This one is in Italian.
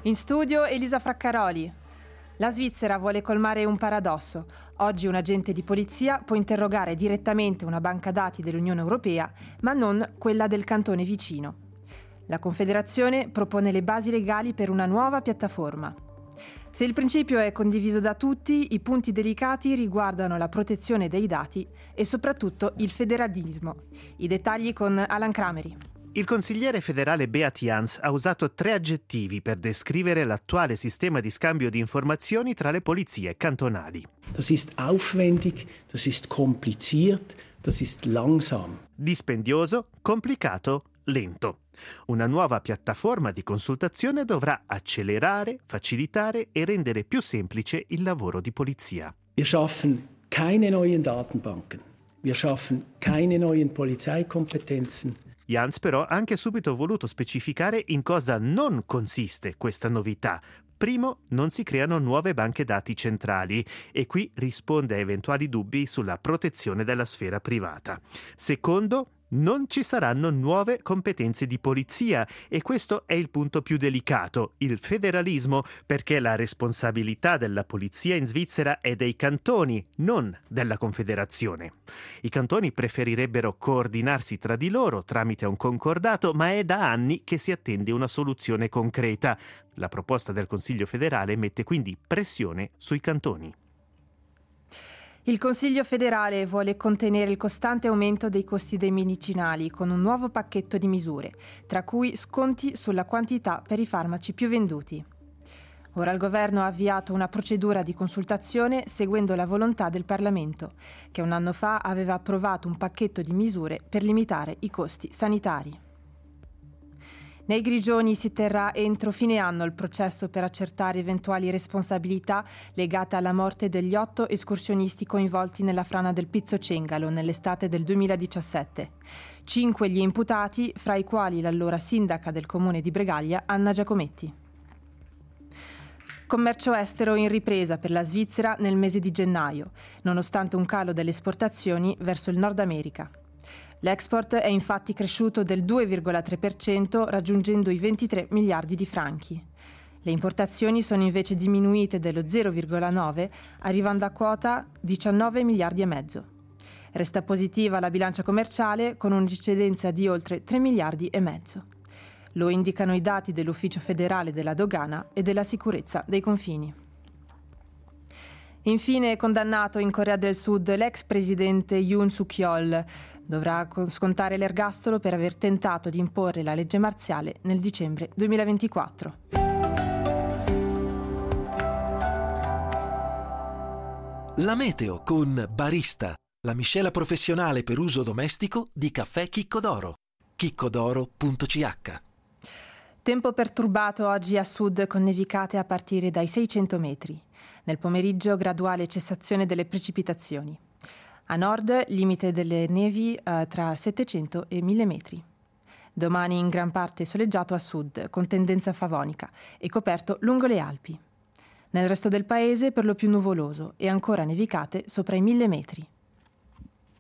In studio Elisa Fraccaroli. La Svizzera vuole colmare un paradosso. Oggi un agente di polizia può interrogare direttamente una banca dati dell'Unione Europea, ma non quella del cantone vicino. La Confederazione propone le basi legali per una nuova piattaforma. Se il principio è condiviso da tutti, i punti delicati riguardano la protezione dei dati e soprattutto il federalismo. I dettagli con Alan Crameri. Il consigliere federale Beat Jans ha usato 3 aggettivi per descrivere l'attuale sistema di scambio di informazioni tra le polizie cantonali. Das ist aufwendig, das ist kompliziert, das ist langsam. Dispendioso, complicato, lento. Una nuova piattaforma di consultazione dovrà accelerare, facilitare e rendere più semplice il lavoro di polizia. Wir schaffen keine neuen Datenbanken. Wir schaffen keine neuen Polizeikompetenzen. Jans però ha anche subito voluto specificare in cosa non consiste questa novità. Primo, non si creano nuove banche dati centrali e qui risponde a eventuali dubbi sulla protezione della sfera privata. Secondo, non ci saranno nuove competenze di polizia e questo è il punto più delicato, il federalismo, perché la responsabilità della polizia in Svizzera è dei cantoni, non della Confederazione. I cantoni preferirebbero coordinarsi tra di loro tramite un concordato, ma è da anni che si attende una soluzione concreta. La proposta del Consiglio federale mette quindi pressione sui cantoni. Il Consiglio federale vuole contenere il costante aumento dei costi dei medicinali con un nuovo pacchetto di misure, tra cui sconti sulla quantità per i farmaci più venduti. Ora il governo ha avviato una procedura di consultazione seguendo la volontà del Parlamento, che un anno fa aveva approvato un pacchetto di misure per limitare i costi sanitari. Nei Grigioni si terrà entro fine anno il processo per accertare eventuali responsabilità legate alla morte degli 8 escursionisti coinvolti nella frana del Pizzo Cengalo nell'estate del 2017. 5 gli imputati, fra i quali l'allora sindaca del comune di Bregaglia, Anna Giacometti. Commercio estero in ripresa per la Svizzera nel mese di gennaio, nonostante un calo delle esportazioni verso il Nord America. L'export è infatti cresciuto del 2,3%, raggiungendo i 23 miliardi di franchi. Le importazioni sono invece diminuite dello 0,9%, arrivando a quota 19 miliardi e mezzo. Resta positiva la bilancia commerciale con un'eccedenza di oltre 3 miliardi e mezzo. Lo indicano i dati dell'Ufficio federale della dogana e della sicurezza dei confini. Infine è condannato in Corea del Sud l'ex presidente Yoon Suk-yeol. Dovrà scontare l'ergastolo per aver tentato di imporre la legge marziale nel dicembre 2024. La meteo con Barista, la miscela professionale per uso domestico di caffè Chicco d'Oro. chiccodoro.ch. Tempo perturbato oggi a sud con nevicate a partire dai 600 metri. Nel pomeriggio graduale cessazione delle precipitazioni. A nord limite delle nevi tra 700 e 1000 metri. Domani in gran parte soleggiato a sud, con tendenza favonica e coperto lungo le Alpi. Nel resto del paese per lo più nuvoloso e ancora nevicate sopra i 1000 metri.